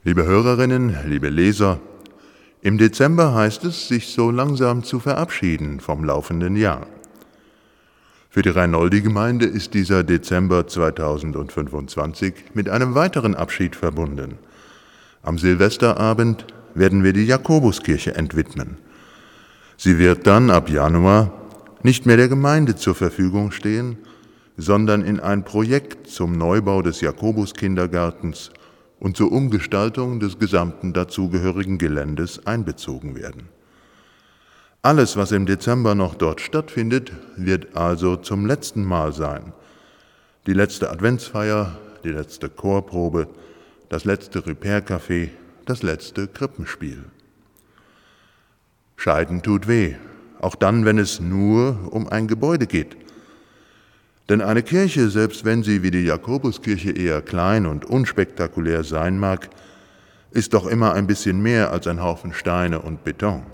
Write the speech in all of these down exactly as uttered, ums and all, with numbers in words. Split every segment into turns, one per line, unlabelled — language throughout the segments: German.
Liebe Hörerinnen, liebe Leser, im Dezember heißt es, sich so langsam zu verabschieden vom laufenden Jahr. Für die Reinoldi-Gemeinde ist dieser Dezember zweitausendfünfundzwanzig mit einem weiteren Abschied verbunden. Am Silvesterabend werden wir die Jakobuskirche entwidmen. Sie wird dann ab Januar nicht mehr der Gemeinde zur Verfügung stehen, sondern in ein Projekt zum Neubau des Jakobuskindergartens und zur Umgestaltung des gesamten dazugehörigen Geländes einbezogen werden. Alles, was im Dezember noch dort stattfindet, wird also zum letzten Mal sein. Die letzte Adventsfeier, die letzte Chorprobe, das letzte Repair-Café, das letzte Krippenspiel. Scheiden tut weh, auch dann, wenn es nur um ein Gebäude geht. Denn eine Kirche, selbst wenn sie wie die Jakobuskirche eher klein und unspektakulär sein mag, ist doch immer ein bisschen mehr als ein Haufen Steine und Beton.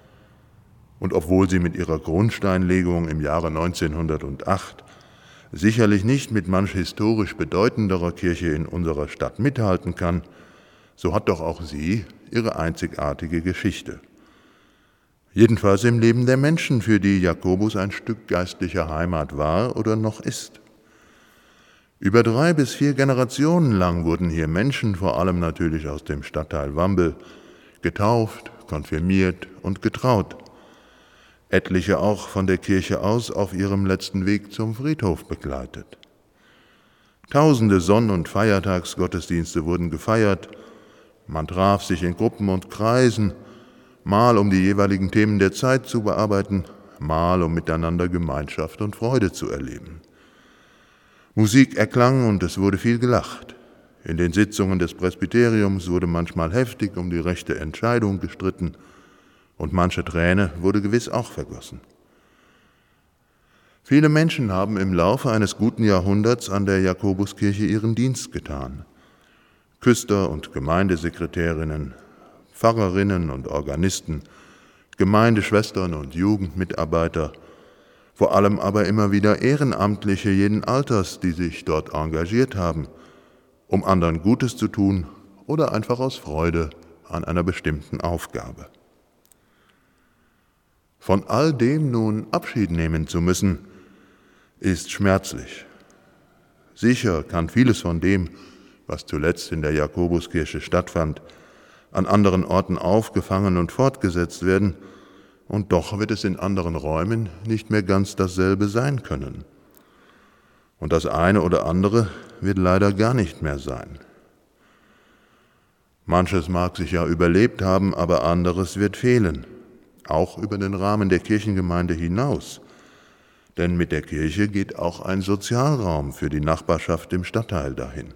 Und obwohl sie mit ihrer Grundsteinlegung im Jahre neunzehnhundertacht sicherlich nicht mit manch historisch bedeutenderer Kirche in unserer Stadt mithalten kann, so hat doch auch sie ihre einzigartige Geschichte. Jedenfalls im Leben der Menschen, für die Jakobus ein Stück geistlicher Heimat war oder noch ist. Über drei bis vier Generationen lang wurden hier Menschen, vor allem natürlich aus dem Stadtteil Wambel, getauft, konfirmiert und getraut. Etliche auch von der Kirche aus auf ihrem letzten Weg zum Friedhof begleitet. Tausende Sonn- und Feiertagsgottesdienste wurden gefeiert, man traf sich in Gruppen und Kreisen, mal um die jeweiligen Themen der Zeit zu bearbeiten, mal um miteinander Gemeinschaft und Freude zu erleben. Musik erklang und es wurde viel gelacht. In den Sitzungen des Presbyteriums wurde manchmal heftig um die rechte Entscheidung gestritten und manche Träne wurde gewiss auch vergossen. Viele Menschen haben im Laufe eines guten Jahrhunderts an der Jakobuskirche ihren Dienst getan. Küster und Gemeindesekretärinnen, Pfarrerinnen und Organisten, Gemeindeschwestern und Jugendmitarbeiter, vor allem aber immer wieder Ehrenamtliche jeden Alters, die sich dort engagiert haben, um anderen Gutes zu tun oder einfach aus Freude an einer bestimmten Aufgabe. Von all dem nun Abschied nehmen zu müssen, ist schmerzlich. Sicher kann vieles von dem, was zuletzt in der Jakobuskirche stattfand, an anderen Orten aufgefangen und fortgesetzt werden, und doch wird es in anderen Räumen nicht mehr ganz dasselbe sein können. Und das eine oder andere wird leider gar nicht mehr sein. Manches mag sich ja überlebt haben, aber anderes wird fehlen, auch über den Rahmen der Kirchengemeinde hinaus. Denn mit der Kirche geht auch ein Sozialraum für die Nachbarschaft im Stadtteil dahin.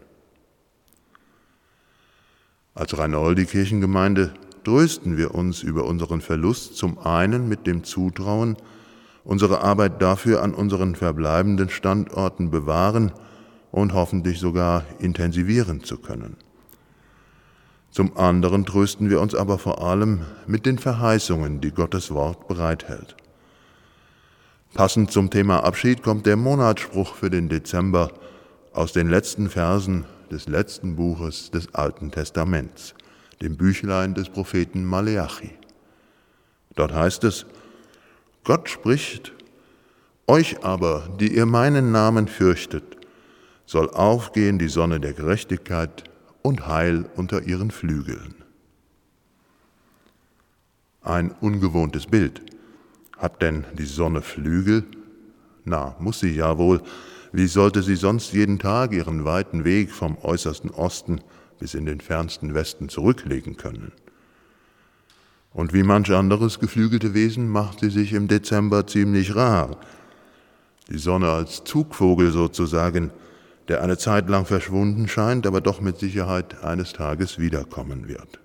Als Reinoldi-Kirchengemeinde trösten wir uns über unseren Verlust zum einen mit dem Zutrauen, unsere Arbeit dafür an unseren verbleibenden Standorten bewahren und hoffentlich sogar intensivieren zu können. Zum anderen trösten wir uns aber vor allem mit den Verheißungen, die Gottes Wort bereithält. Passend zum Thema Abschied kommt der Monatsspruch für den Dezember aus den letzten Versen des letzten Buches des Alten Testaments, dem Büchlein des Propheten Maleachi. Dort heißt es: Gott spricht: Euch aber, die ihr meinen Namen fürchtet, soll aufgehen die Sonne der Gerechtigkeit und Heil unter ihren Flügeln. Ein ungewohntes Bild. Hat denn die Sonne Flügel? Na, muss sie ja wohl. Wie sollte sie sonst jeden Tag ihren weiten Weg vom äußersten Osten bis in den fernsten Westen zurücklegen können? Und wie manch anderes geflügelte Wesen macht sie sich im Dezember ziemlich rar. Die Sonne als Zugvogel sozusagen, der eine Zeit lang verschwunden scheint, aber doch mit Sicherheit eines Tages wiederkommen wird.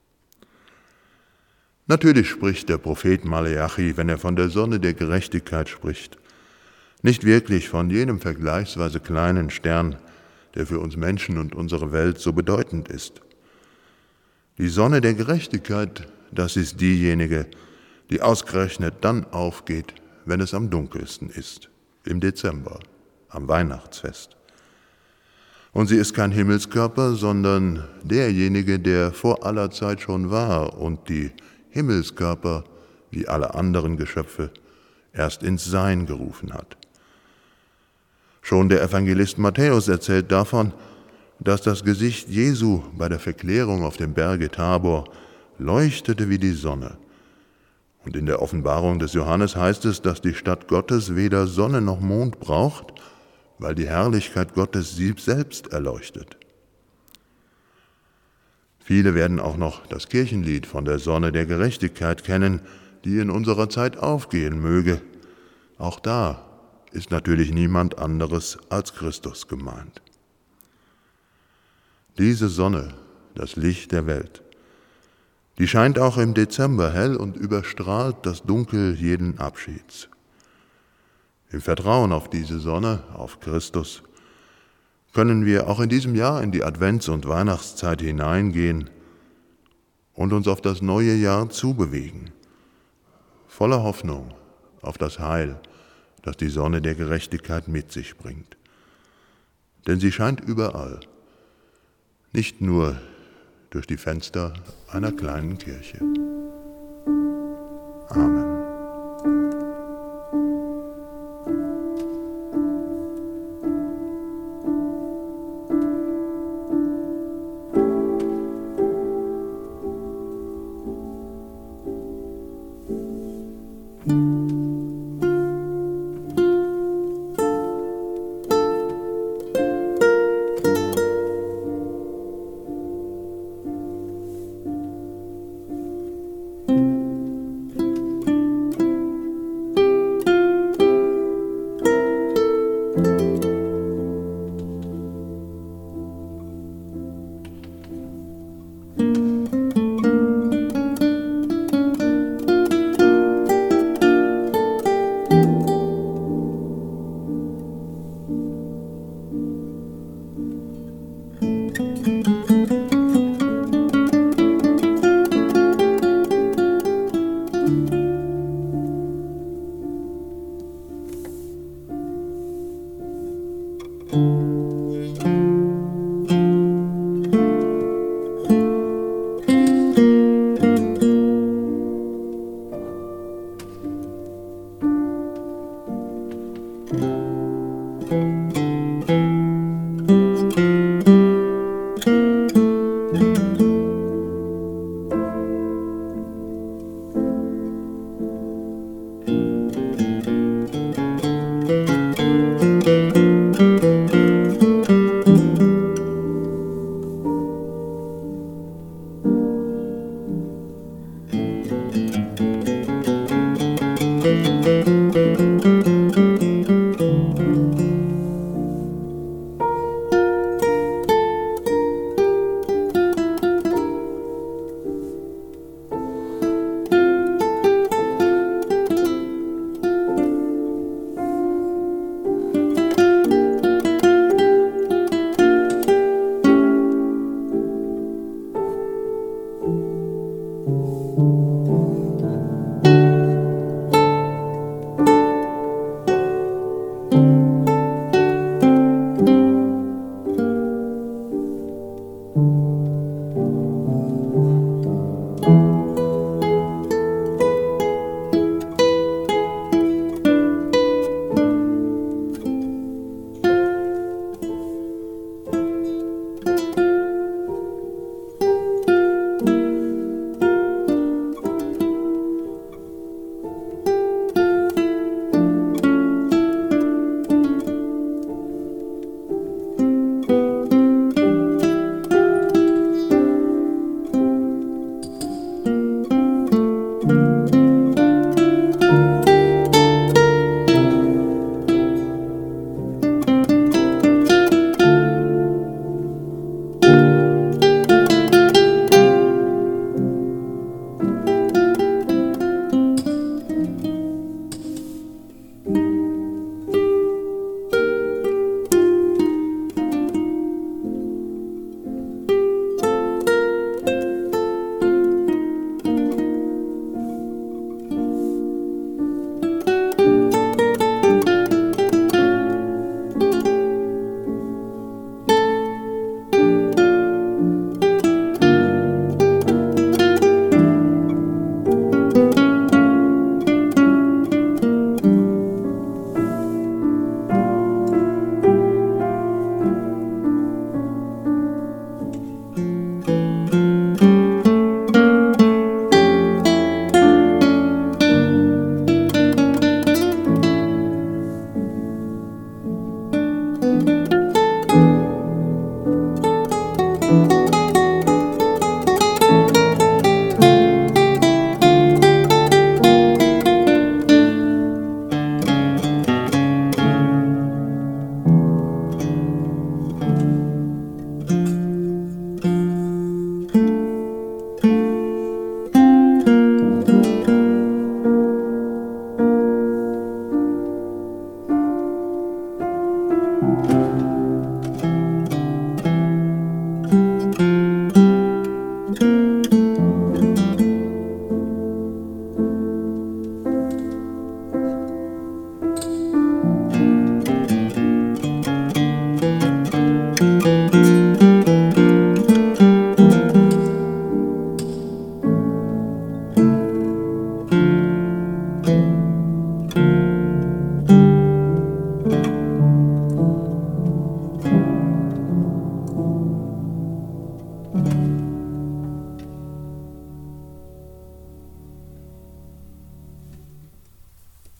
Natürlich spricht der Prophet Maleachi, wenn er von der Sonne der Gerechtigkeit spricht, nicht wirklich von jenem vergleichsweise kleinen Stern, der für uns Menschen und unsere Welt so bedeutend ist. Die Sonne der Gerechtigkeit, das ist diejenige, die ausgerechnet dann aufgeht, wenn es am dunkelsten ist, im Dezember, am Weihnachtsfest. Und sie ist kein Himmelskörper, sondern derjenige, der vor aller Zeit schon war und die Himmelskörper, wie alle anderen Geschöpfe, erst ins Sein gerufen hat. Schon der Evangelist Matthäus erzählt davon, dass das Gesicht Jesu bei der Verklärung auf dem Berge Tabor leuchtete wie die Sonne. Und in der Offenbarung des Johannes heißt es, dass die Stadt Gottes weder Sonne noch Mond braucht, weil die Herrlichkeit Gottes sie selbst erleuchtet. Viele werden auch noch das Kirchenlied von der Sonne der Gerechtigkeit kennen, die in unserer Zeit aufgehen möge. Auch da ist natürlich niemand anderes als Christus gemeint. Diese Sonne, das Licht der Welt, die scheint auch im Dezember hell und überstrahlt das Dunkel jeden Abschieds. Im Vertrauen auf diese Sonne, auf Christus, können wir auch in diesem Jahr in die Advents- und Weihnachtszeit hineingehen und uns auf das neue Jahr zubewegen, voller Hoffnung auf das Heil, das die Sonne der Gerechtigkeit mit sich bringt. Denn sie scheint überall, nicht nur durch die Fenster einer kleinen Kirche. Amen.
Musik